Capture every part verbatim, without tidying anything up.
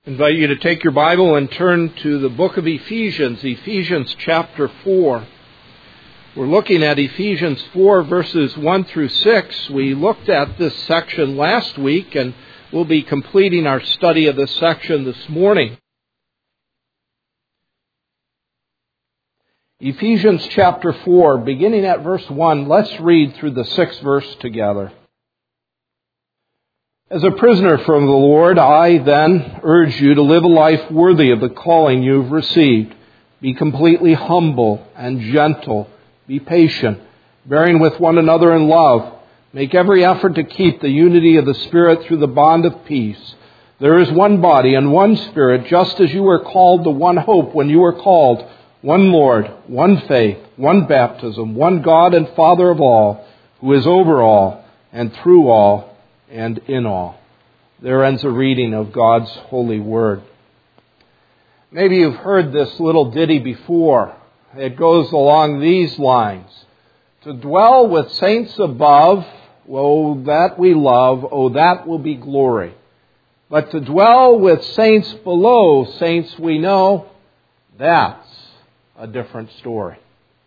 I invite you to take your Bible and turn to the book of Ephesians, Ephesians chapter four. We're looking at Ephesians four, verses one through six. We looked at this section last week, and we'll be completing our study of this section this morning. Ephesians chapter four, beginning at verse one, let's read through the sixth verse together. As a prisoner from the Lord, I then urge you to live a life worthy of the calling you've received. Be completely humble and gentle. Be patient, bearing with one another in love. Make every effort to keep the unity of the Spirit through the bond of peace. There is one body and one Spirit, just as you were called to one hope when you were called, one Lord, one faith, one baptism, one God and Father of all, who is over all and through all and in all. There ends a reading of God's holy word. Maybe you've heard this little ditty before. It goes along these lines. To dwell with saints above, oh, that we love, oh, that will be glory. But to dwell with saints below, saints we know, that's a different story.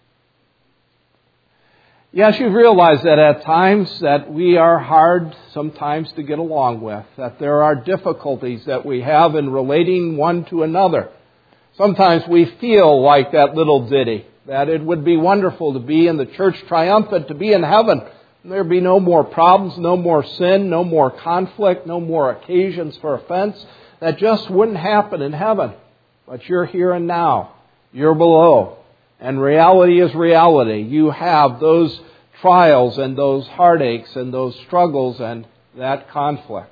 Yes, you've realized that at times that we are hard sometimes to get along with, that there are difficulties that we have in relating one to another. Sometimes we feel like that little ditty, that it would be wonderful to be in the church triumphant, to be in heaven. There'd be no more problems, no more sin, no more conflict, no more occasions for offense. That just wouldn't happen in heaven. But you're here and now. You're below. And reality is reality. You have those trials and those heartaches and those struggles and that conflict.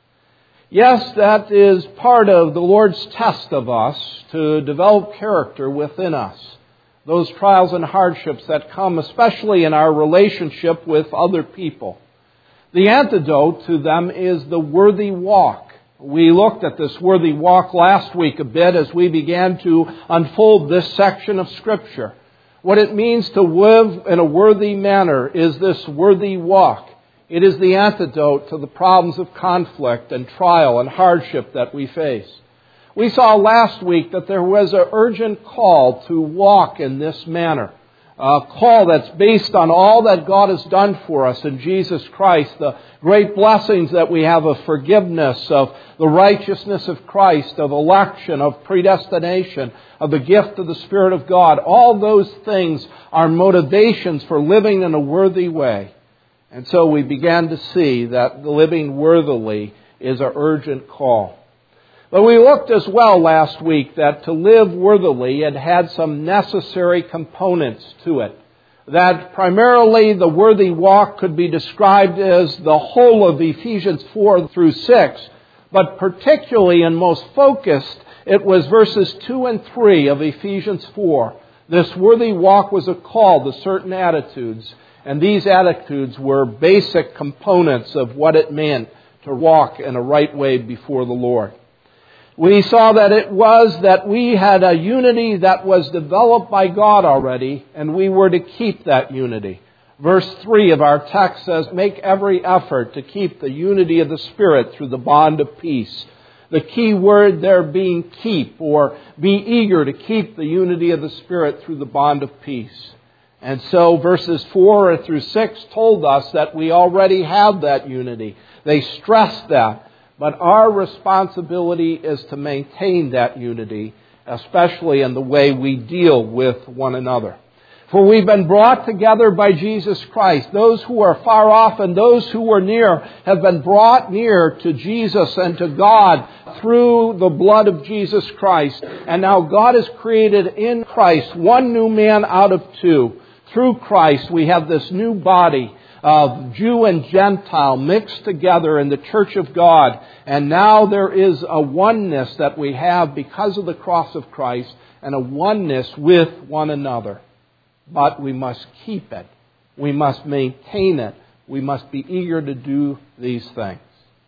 Yes, that is part of the Lord's test of us to develop character within us. Those trials and hardships that come, especially in our relationship with other people. The antidote to them is the worthy walk. We looked at this worthy walk last week a bit as we began to unfold this section of Scripture. What it means to live in a worthy manner is this worthy walk. It is the antidote to the problems of conflict and trial and hardship that we face. We saw last week that there was an urgent call to walk in this manner. A call that's based on all that God has done for us in Jesus Christ, the great blessings that we have of forgiveness, of the righteousness of Christ, of election, of predestination, of the gift of the Spirit of God. All those things are motivations for living in a worthy way. And so we began to see that living worthily is an urgent call. But we looked as well last week that to live worthily, it had some necessary components to it. That primarily the worthy walk could be described as the whole of Ephesians four through six, but particularly and most focused, it was verses two and three of Ephesians four. This worthy walk was a call to certain attitudes, and these attitudes were basic components of what it meant to walk in a right way before the Lord. We saw that it was that we had a unity that was developed by God already, and we were to keep that unity. Verse three of our text says, make every effort to keep the unity of the Spirit through the bond of peace. The key word there being keep, or be eager to keep the unity of the Spirit through the bond of peace. And so verses four through six told us that we already have that unity. They stressed that. But our responsibility is to maintain that unity, especially in the way we deal with one another. For we've been brought together by Jesus Christ. Those who are far off and those who are near have been brought near to Jesus and to God through the blood of Jesus Christ. And now God has created in Christ one new man out of two. Through Christ we have this new body of Jew and Gentile mixed together in the church of God. And now there is a oneness that we have because of the cross of Christ and a oneness with one another. But we must keep it. We must maintain it. We must be eager to do these things.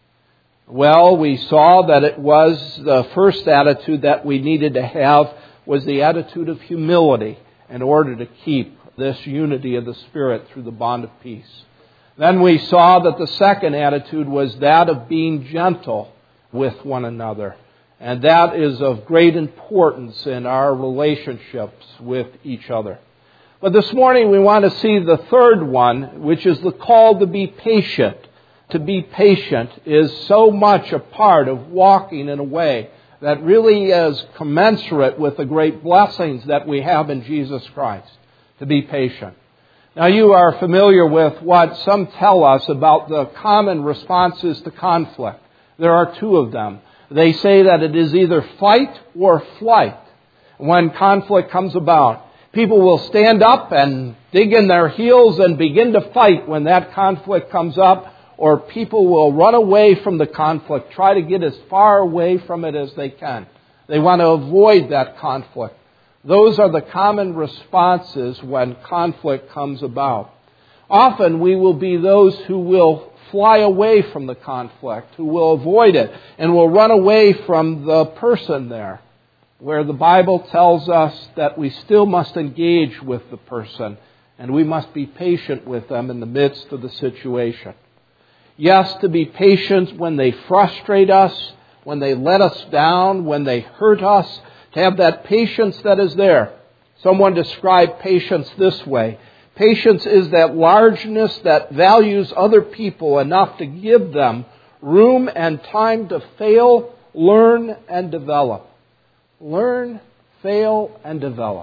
Well, we saw that it was the first attitude that we needed to have was the attitude of humility in order to keep this unity of the Spirit through the bond of peace. Then we saw that the second attitude was that of being gentle with one another. And that is of great importance in our relationships with each other. But this morning we want to see the third one, which is the call to be patient. To be patient is so much a part of walking in a way that really is commensurate with the great blessings that we have in Jesus Christ. To be patient. Now you are familiar with what some tell us about the common responses to conflict. There are two of them. They say that it is either fight or flight when conflict comes about. People will stand up and dig in their heels and begin to fight when that conflict comes up, or people will run away from the conflict, try to get as far away from it as they can. They want to avoid that conflict. Those are the common responses when conflict comes about. Often we will be those who will fly away from the conflict, who will avoid it, and will run away from the person there, where the Bible tells us that we still must engage with the person, and we must be patient with them in the midst of the situation. Yes, to be patient when they frustrate us, when they let us down, when they hurt us, to have that patience that is there. Someone described patience this way. Patience is that largeness that values other people enough to give them room and time to fail, learn, and develop. Learn, fail, and develop.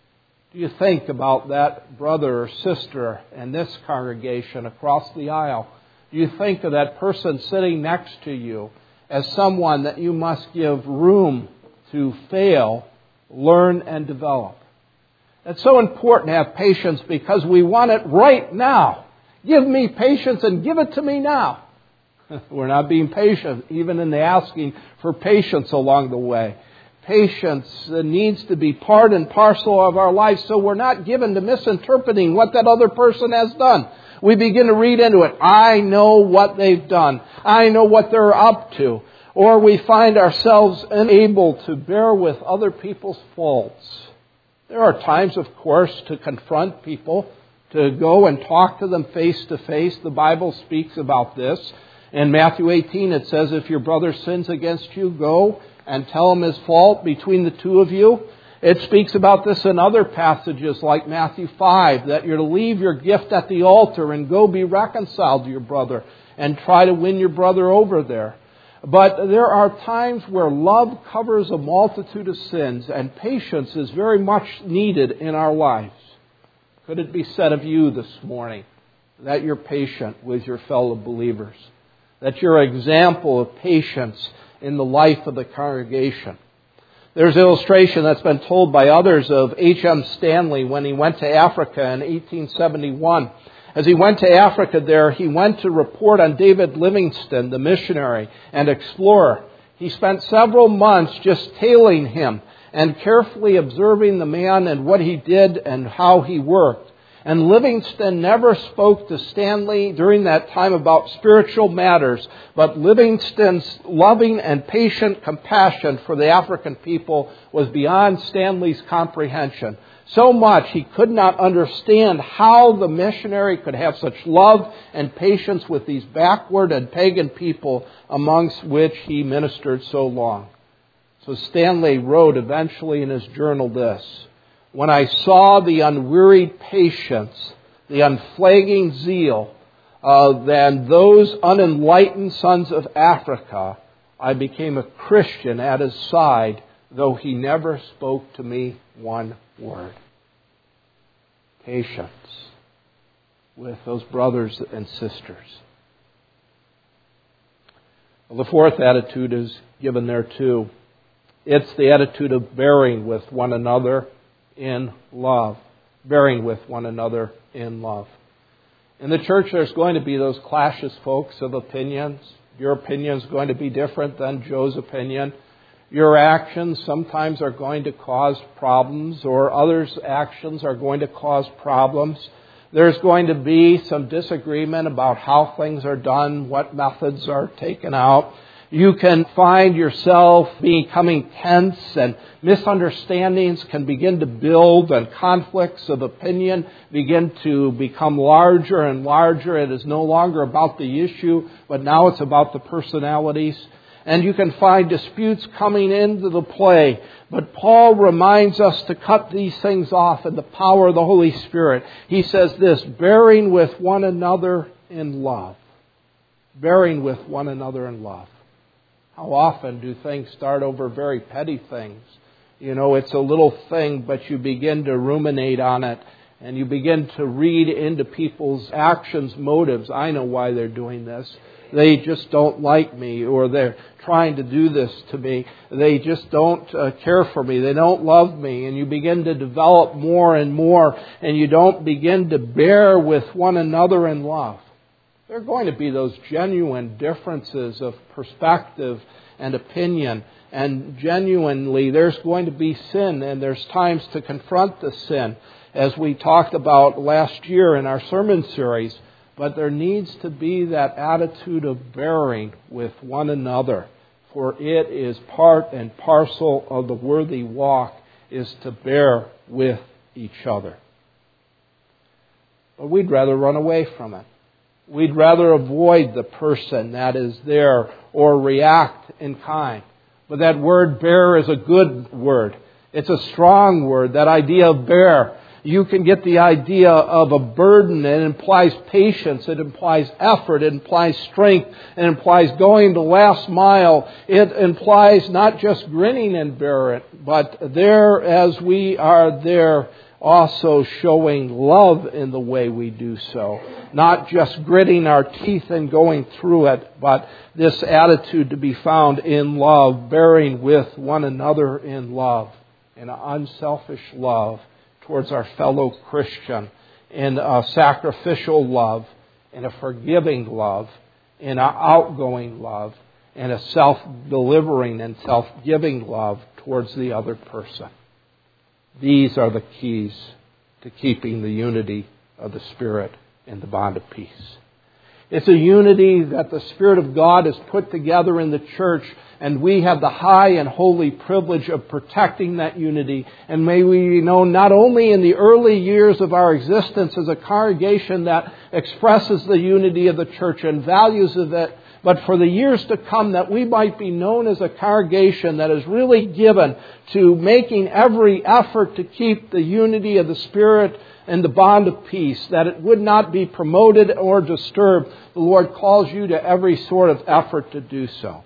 Do you think about that brother or sister in this congregation across the aisle? Do you think of that person sitting next to you as someone that you must give room to fail, learn, and develop? It's so important to have patience because we want it right now. Give me patience and give it to me now. We're not being patient, even in the asking for patience along the way. Patience needs to be part and parcel of our life, so we're not given to misinterpreting what that other person has done. We begin to read into it. I know what they've done. I know what they're up to. Or we find ourselves unable to bear with other people's faults. There are times, of course, to confront people, to go and talk to them face to face. The Bible speaks about this. In Matthew eighteen, it says, if your brother sins against you, go and tell him his fault between the two of you. It speaks about this in other passages like Matthew five, that you're to leave your gift at the altar and go be reconciled to your brother and try to win your brother over there. But there are times where love covers a multitude of sins, and patience is very much needed in our lives. Could it be said of you this morning that you're patient with your fellow believers? That you're an example of patience in the life of the congregation? There's an illustration that's been told by others of H M Stanley when he went to Africa in eighteen seventy-one. As he went to Africa there, he went to report on David Livingstone, the missionary and explorer. He spent several months just tailing him and carefully observing the man and what he did and how he worked. And Livingstone never spoke to Stanley during that time about spiritual matters, but Livingstone's loving and patient compassion for the African people was beyond Stanley's comprehension. So much he could not understand how the missionary could have such love and patience with these backward and pagan people amongst which he ministered so long. So Stanley wrote eventually in his journal this: when I saw the unwearied patience, the unflagging zeal of then those unenlightened sons of Africa, I became a Christian at his side, though he never spoke to me one word. Patience with those brothers and sisters. Well, the fourth attitude is given there too. It's the attitude of bearing with one another in love. Bearing with one another in love. In the church there's going to be those clashes, folks, of opinions. Your opinion is going to be different than Joe's opinion. Your actions sometimes are going to cause problems, or others' actions are going to cause problems. There's going to be some disagreement about how things are done, what methods are taken out. You can find yourself becoming tense, and misunderstandings can begin to build, and conflicts of opinion begin to become larger and larger. It is no longer about the issue, but now it's about the personalities. and you can find disputes coming into the play. But Paul reminds us to cut these things off in the power of the Holy Spirit. He says this, bearing with one another in love. Bearing with one another in love. How often do things start over very petty things? You know, it's a little thing, but you begin to ruminate on it, and you begin to read into people's actions, motives. I know why they're doing this. They just don't like me, or they're trying to do this to me. They just don't uh, care for me. They don't love me. And you begin to develop more and more, and you don't begin to bear with one another in love. There are going to be those genuine differences of perspective and opinion. And genuinely, there's going to be sin, and there's times to confront the sin, as we talked about last year in our sermon series. But there needs to be that attitude of bearing with one another, for it is part and parcel of the worthy walk, is to bear with each other. But we'd rather run away from it. We'd rather avoid the person that is there or react in kind. But that word bear is a good word. It's a strong word, that idea of bear. You can get the idea of a burden. It implies patience. It implies effort. It implies strength. It implies going the last mile. It implies not just grinning and bear it, but there as we are there, also showing love in the way we do so. Not just gritting our teeth and going through it, but this attitude to be found in love, bearing with one another in love, in an unselfish love towards our fellow Christian, in a sacrificial love, in a forgiving love, in an outgoing love, and a self-delivering and self-giving love towards the other person. These are the keys to keeping the unity of the Spirit in the bond of peace. It's a unity that the Spirit of God has put together in the church, and we have the high and holy privilege of protecting that unity. And may we know not only in the early years of our existence as a congregation that expresses the unity of the church and values of it, but for the years to come, that we might be known as a congregation that is really given to making every effort to keep the unity of the Spirit and the bond of peace, that it would not be promoted or disturbed. The Lord calls you to every sort of effort to do so.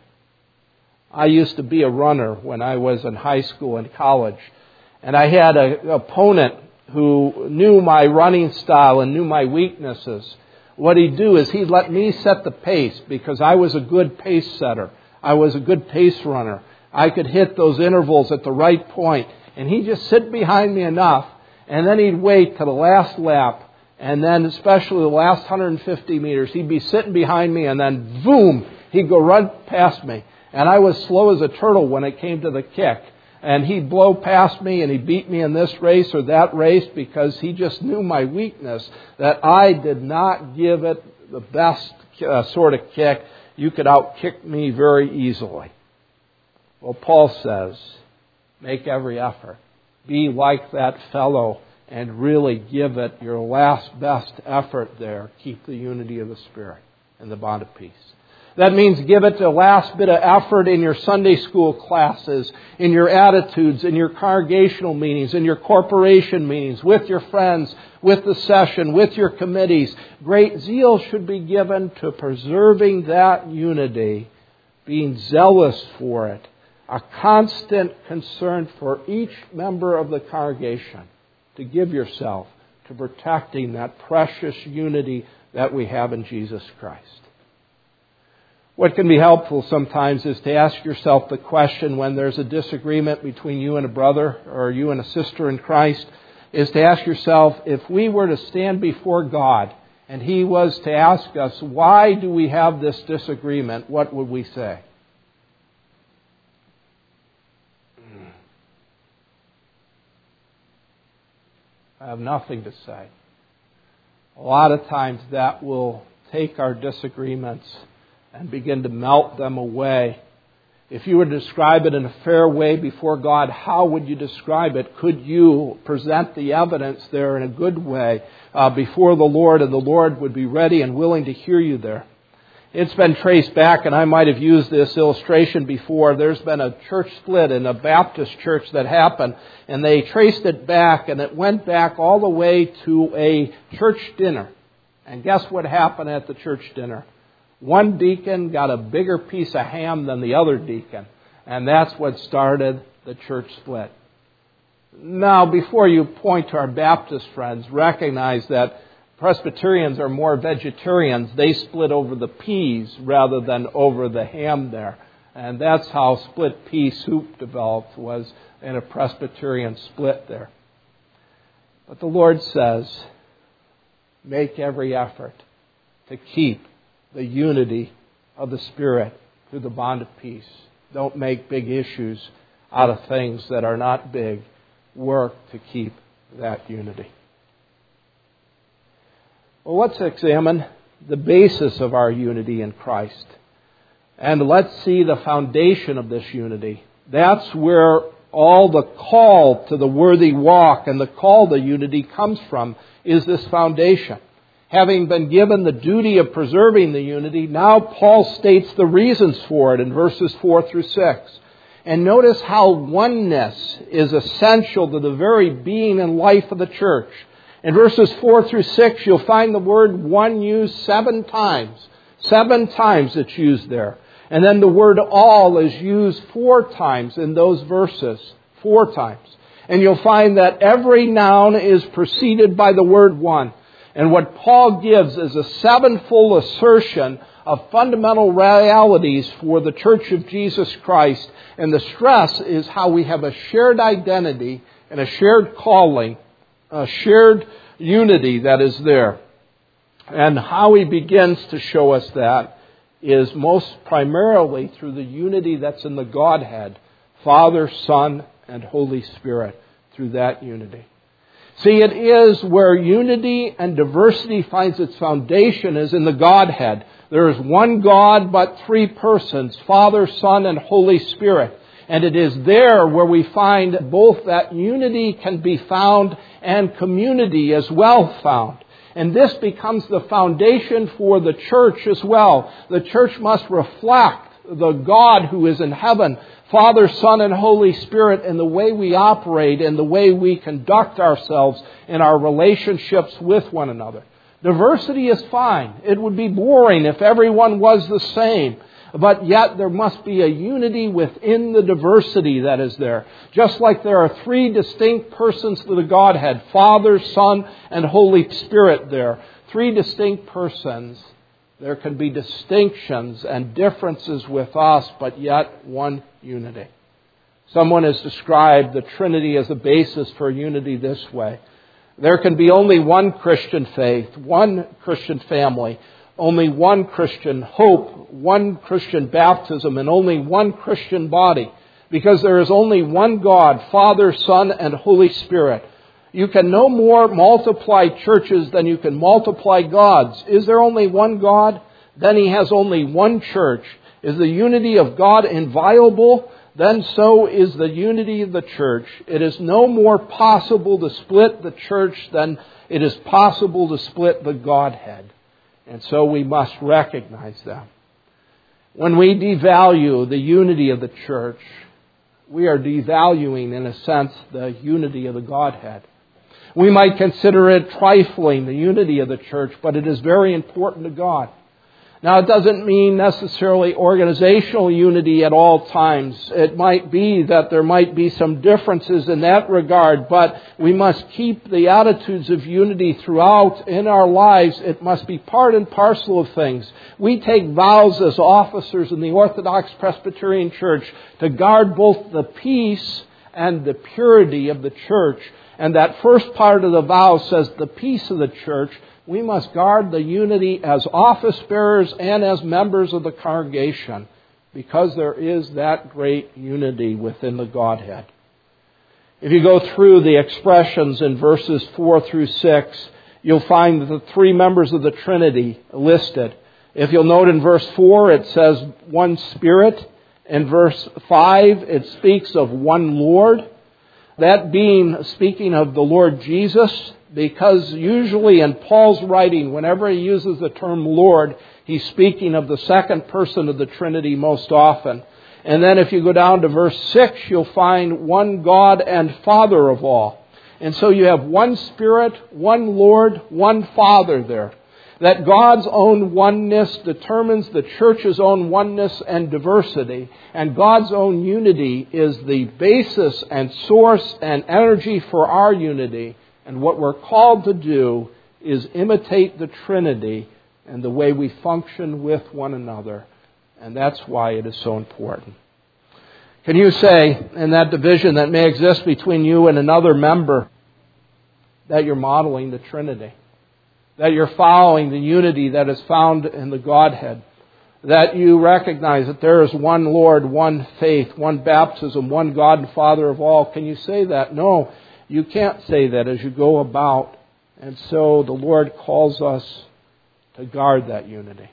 I used to be a runner when I was in high school and college, and I had an opponent who knew my running style and knew my weaknesses. What he'd do is he'd let me set the pace, because I was a good pace setter. I was a good pace runner. I could hit those intervals at the right point. And he'd just sit behind me enough, and then he'd wait to the last lap, and then especially the last one hundred fifty meters, he'd be sitting behind me, and then boom, he'd go run past me. And I was slow as a turtle when it came to the kick. And he'd blow past me, and he beat me in this race or that race, because he just knew my weakness, that I did not give it the best uh, sort of kick. You could outkick me very easily. Well, Paul says, make every effort. Be like that fellow and really give it your last best effort there. Keep the unity of the Spirit and the bond of peace. That means give it the last bit of effort in your Sunday school classes, in your attitudes, in your congregational meetings, in your corporation meetings, with your friends, with the session, with your committees. Great zeal should be given to preserving that unity, being zealous for it, a constant concern for each member of the congregation to give yourself to protecting that precious unity that we have in Jesus Christ. What can be helpful sometimes is to ask yourself the question when there's a disagreement between you and a brother or you and a sister in Christ, is to ask yourself, if we were to stand before God and He was to ask us, why do we have this disagreement, what would we say? I have nothing to say. A lot of times that will take our disagreements and begin to melt them away. If you were to describe it in a fair way before God, how would you describe it? Could you present the evidence there in a good way uh, before the Lord, and the Lord would be ready and willing to hear you there? It's been traced back, and I might have used this illustration before. There's been a church split in a Baptist church that happened, and they traced it back, and it went back all the way to a church dinner. And guess what happened at the church dinner? One deacon got a bigger piece of ham than the other deacon, and that's what started the church split. Now, before you point to our Baptist friends, recognize that Presbyterians are more vegetarians. They split over the peas rather than over the ham there. And that's how split pea soup developed, was in a Presbyterian split there. But the Lord says, make every effort to keep the unity of the Spirit through the bond of peace. Don't make big issues out of things that are not big. Work to keep that unity. Well, let's examine the basis of our unity in Christ. And let's see the foundation of this unity. That's where all the call to the worthy walk and the call to unity comes from, is this foundation. Having been given the duty of preserving the unity, now Paul states the reasons for it in verses four through six. And notice how oneness is essential to the very being and life of the church. In verses four through six, you'll find the word one used seven times. Seven times it's used there. And then the word all is used four times in those verses. Four times. And you'll find that every noun is preceded by the word one. And what Paul gives is a sevenfold assertion of fundamental realities for the Church of Jesus Christ. And the stress is how we have a shared identity and a shared calling, a shared unity that is there. And how he begins to show us that is most primarily through the unity that's in the Godhead, Father, Son, and Holy Spirit, through that unity. See, it is where unity and diversity finds its foundation is in the Godhead. There is one God, but three persons, Father, Son, and Holy Spirit. And it is there where we find both that unity can be found and community as well found. And this becomes the foundation for the church as well. The church must reflect the God who is in heaven, Father, Son, and Holy Spirit, in the way we operate and the way we conduct ourselves in our relationships with one another. Diversity is fine. It would be boring if everyone was the same. But yet there must be a unity within the diversity that is there. Just like there are three distinct persons to the Godhead, Father, Son, and Holy Spirit there. Three distinct persons. There can be distinctions and differences with us, but yet one unity. Someone has described the Trinity as a basis for unity this way. There can be only one Christian faith, one Christian family, only one Christian hope, one Christian baptism, and only one Christian body. Because there is only one God, Father, Son, and Holy Spirit. You can no more multiply churches than you can multiply gods. Is there only one God? Then He has only one church. Is the unity of God inviolable? Then so is the unity of the church. It is no more possible to split the church than it is possible to split the Godhead. And so we must recognize them. When we devalue the unity of the church, we are devaluing, in a sense, the unity of the Godhead. We might consider it trifling, the unity of the church, but it is very important to God. Now, it doesn't mean necessarily organizational unity at all times. It might be that there might be some differences in that regard, but we must keep the attitudes of unity throughout in our lives. It must be part and parcel of things. We take vows as officers in the Orthodox Presbyterian Church to guard both the peace and the purity of the church. And that first part of the vow says the peace of the church. We must guard the unity as office bearers and as members of the congregation, because there is that great unity within the Godhead. If you go through the expressions in verses four through six, you'll find the three members of the Trinity listed. If you'll note in verse four, it says one Spirit. In verse five, it speaks of one Lord. That being speaking of the Lord Jesus, because usually in Paul's writing, whenever he uses the term Lord, he's speaking of the second person of the Trinity most often. And then if you go down to verse six, you'll find one God and Father of all. And so you have one Spirit, one Lord, one Father there. That God's own oneness determines the church's own oneness and diversity. And God's own unity is the basis and source and energy for our unity. And what we're called to do is imitate the Trinity and the way we function with one another. And that's why it is so important. Can you say, in that division that may exist between you and another member, that you're modeling the Trinity? That you're following the unity that is found in the Godhead? That you recognize that there is one Lord, one faith, one baptism, one God and Father of all? Can you say that? No, you can't say that as you go about. And so the Lord calls us to guard that unity.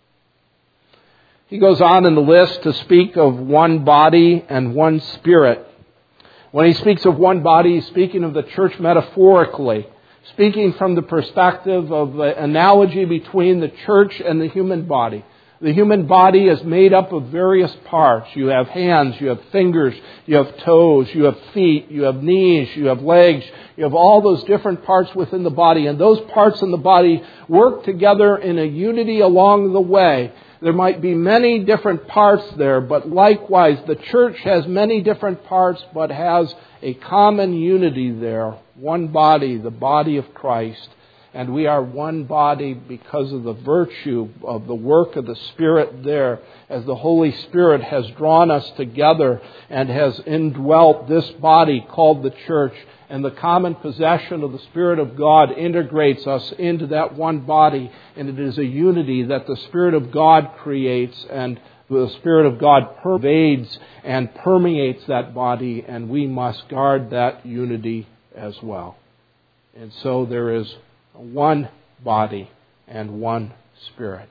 He goes on in the list to speak of one body and one Spirit. When he speaks of one body, he's speaking of the church metaphorically, speaking from the perspective of the analogy between the church and the human body. The human body is made up of various parts. You have hands, you have fingers, you have toes, you have feet, you have knees, you have legs. You have all those different parts within the body. And those parts in the body work together in a unity along the way. There might be many different parts there, but likewise the church has many different parts but has a common unity there. One body, the body of Christ. And we are one body because of the virtue of the work of the Spirit there, as the Holy Spirit has drawn us together and has indwelt this body called the church. And the common possession of the Spirit of God integrates us into that one body. And it is a unity that the Spirit of God creates, and the Spirit of God pervades and permeates that body. And we must guard that unity as well. And so there is one body and one Spirit.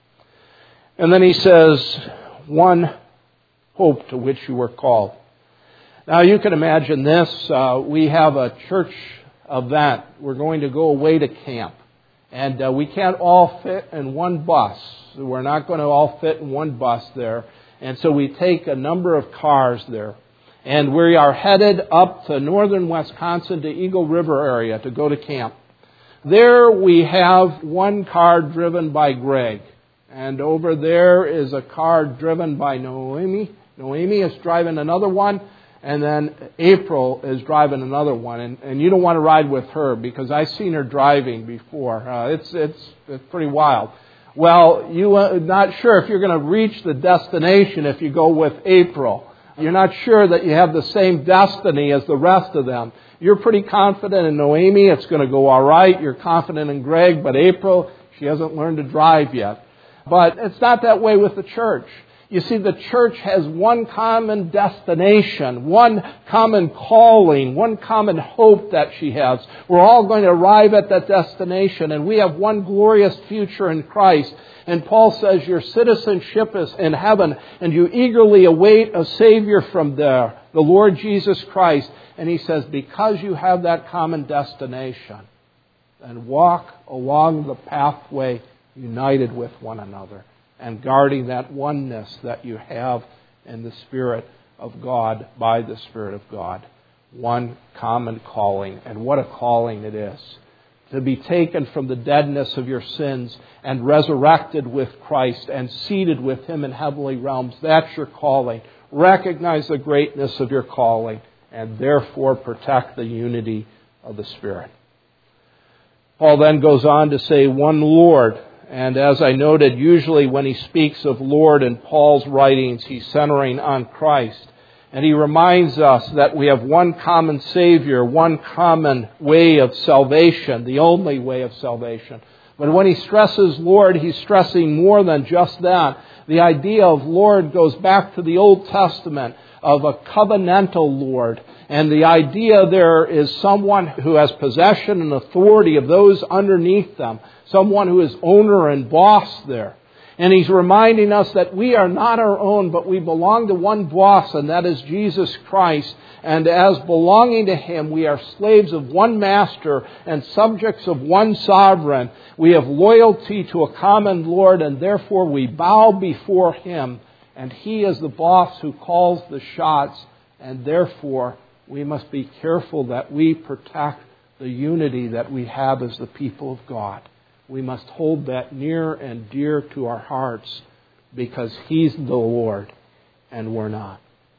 And then he says, one hope to which you were called. Now you can imagine this. Uh, we have a church event. We're going to go away to camp. And uh, we can't all fit in one bus. We're not going to all fit in one bus there. And so we take a number of cars there. And we are headed up to northern Wisconsin to Eagle River area to go to camp. There we have one car driven by Greg. And over there is a car driven by Noemi. Noemi is driving another one. And then April is driving another one. And, and you don't want to ride with her because I've seen her driving before. Uh, it's, it's, it's pretty wild. Well, you're not sure if you're going to reach the destination if you go with April. You're not sure that you have the same destiny as the rest of them. You're pretty confident in Noemi. It's going to go all right. You're confident in Greg. But April, she hasn't learned to drive yet. But it's not that way with the church. You see, the church has one common destination, one common calling, one common hope that she has. We're all going to arrive at that destination, and we have one glorious future in Christ. And Paul says your citizenship is in heaven, and you eagerly await a Savior from there, the Lord Jesus Christ. And he says, because you have that common destination, then walk along the pathway united with one another, and guarding that oneness that you have in the Spirit of God, by the Spirit of God. One common calling. And what a calling it is. To be taken from the deadness of your sins and resurrected with Christ and seated with Him in heavenly realms. That's your calling. Recognize the greatness of your calling and therefore protect the unity of the Spirit. Paul then goes on to say, one Lord. And as I noted, usually when he speaks of Lord in Paul's writings, he's centering on Christ. And he reminds us that we have one common Savior, one common way of salvation, the only way of salvation. But when he stresses Lord, he's stressing more than just that. The idea of Lord goes back to the Old Testament of a covenantal Lord. And the idea there is someone who has possession and authority of those underneath them. Someone who is owner and boss there. And He's reminding us that we are not our own, but we belong to one boss, and that is Jesus Christ. And as belonging to Him, we are slaves of one master and subjects of one sovereign. We have loyalty to a common Lord, and therefore we bow before Him. And He is the boss who calls the shots, and therefore we must be careful that we protect the unity that we have as the people of God. We must hold that near and dear to our hearts because He's the Lord and we're not.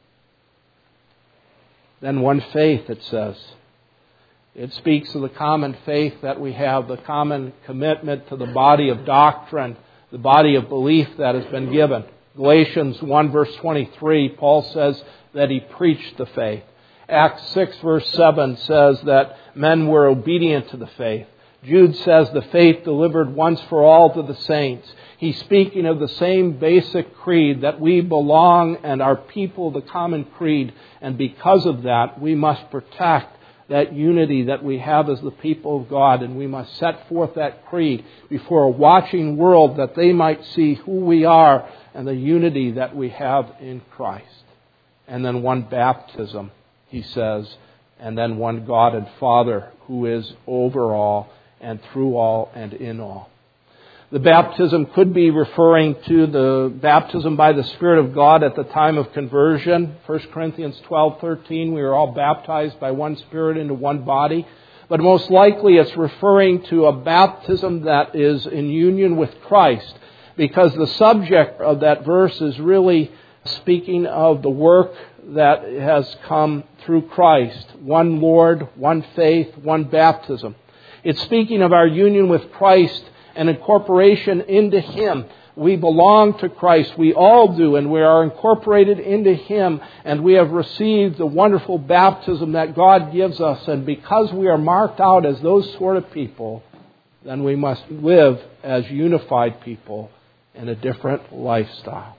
Then one faith, it says. It speaks of the common faith that we have, the common commitment to the body of doctrine, the body of belief that has been given. Galatians one verse twenty-three, Paul says that he preached the faith. Acts six verse seven says that men were obedient to the faith. Jude says the faith delivered once for all to the saints. He's speaking of the same basic creed that we belong and are people of the common creed. And because of that, we must protect that unity that we have as the people of God. And we must set forth that creed before a watching world that they might see who we are and the unity that we have in Christ. And then one baptism, he says, and then one God and Father who is over all and through all and in all. The baptism could be referring to the baptism by the Spirit of God at the time of conversion. First Corinthians twelve thirteen, we are all baptized by one Spirit into one body. But most likely it's referring to a baptism that is in union with Christ, because the subject of that verse is really speaking of the work that has come through Christ. One Lord, one faith, one baptism. It's speaking of our union with Christ and incorporation into Him. We belong to Christ. We all do, and we are incorporated into Him, and we have received the wonderful baptism that God gives us. And because we are marked out as those sort of people, then we must live as unified people in a different lifestyle.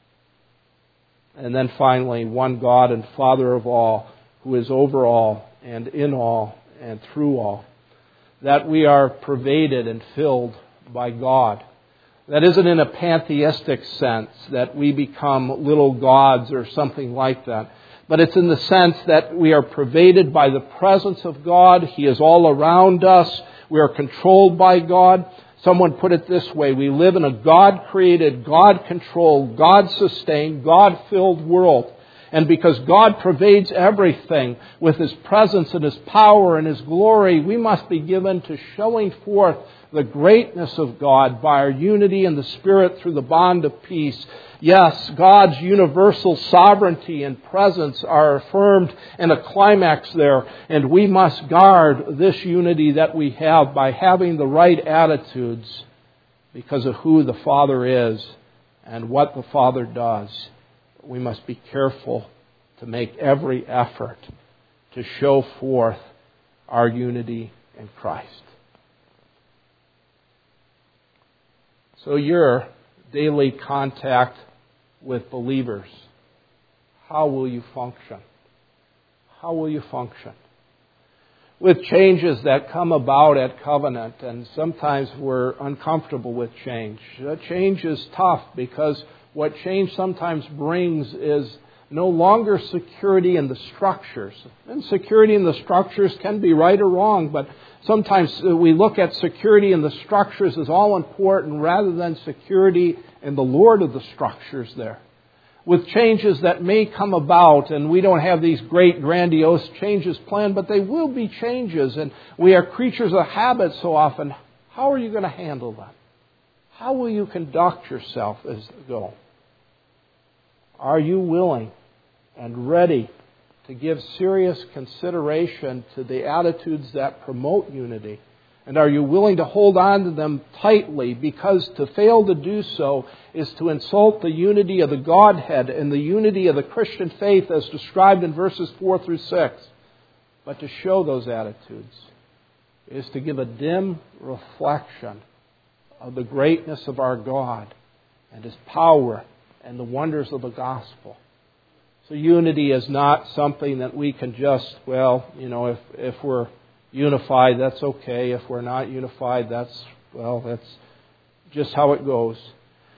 And then finally, one God and Father of all, who is over all and in all and through all. That we are pervaded and filled by God. That isn't in a pantheistic sense, that we become little gods or something like that. But it's in the sense that we are pervaded by the presence of God. He is all around us. We are controlled by God. Someone put it this way: we live in a God-created, God-controlled, God-sustained, God-filled world. And because God pervades everything with His presence and His power and His glory, we must be given to showing forth the greatness of God by our unity in the Spirit through the bond of peace. Yes, God's universal sovereignty and presence are affirmed in a climax there, and we must guard this unity that we have by having the right attitudes because of who the Father is and what the Father does. We must be careful to make every effort to show forth our unity in Christ. So your daily contact with believers, how will you function? How will you function? With changes that come about at Covenant, and sometimes we're uncomfortable with change. Change is tough because what change sometimes brings is no longer security in the structures. And security in the structures can be right or wrong, but sometimes we look at security in the structures as all important rather than security in the Lord of the structures there. With changes that may come about, and we don't have these great grandiose changes planned, but they will be changes, and we are creatures of habit so often. How are you going to handle them? How will you conduct yourself as you go? Are you willing and ready to give serious consideration to the attitudes that promote unity? And are you willing to hold on to them tightly? Because to fail to do so is to insult the unity of the Godhead and the unity of the Christian faith as described in verses four through six. But to show those attitudes is to give a dim reflection of the greatness of our God and His power and the wonders of the gospel. So unity is not something that we can just, well, you know, if, if we're unified, that's okay. If we're not unified, that's, well, that's just how it goes.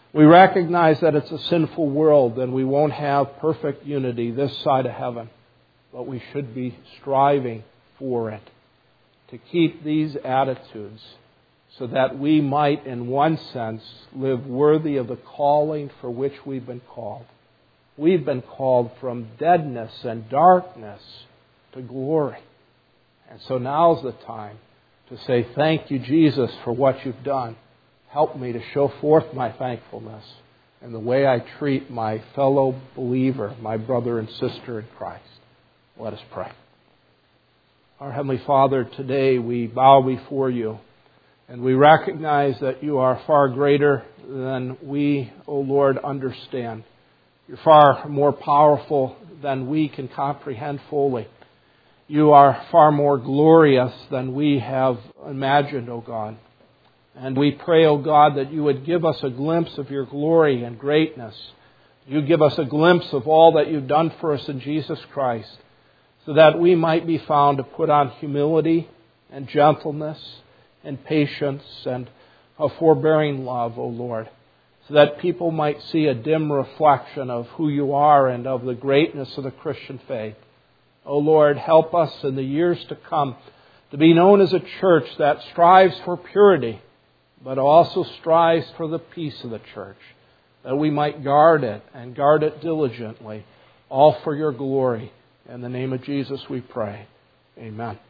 We recognize that it's a sinful world and we won't have perfect unity this side of heaven, but we should be striving for it, to keep these attitudes so that we might, in one sense, live worthy of the calling for which we've been called. We've been called from deadness and darkness to glory. And so now's the time to say, thank you, Jesus, for what you've done. Help me to show forth my thankfulness in the way I treat my fellow believer, my brother and sister in Christ. Let us pray. Our Heavenly Father, today we bow before you and we recognize that you are far greater than we, O Lord, understand. You're far more powerful than we can comprehend fully. You are far more glorious than we have imagined, O God. And we pray, O God, that you would give us a glimpse of your glory and greatness. You give us a glimpse of all that you've done for us in Jesus Christ, so that we might be found to put on humility and gentleness and patience and a forbearing love, O Lord, so that people might see a dim reflection of who you are and of the greatness of the Christian faith. O Lord, help us in the years to come to be known as a church that strives for purity, but also strives for the peace of the church, that we might guard it and guard it diligently, all for your glory. In the name of Jesus we pray. Amen.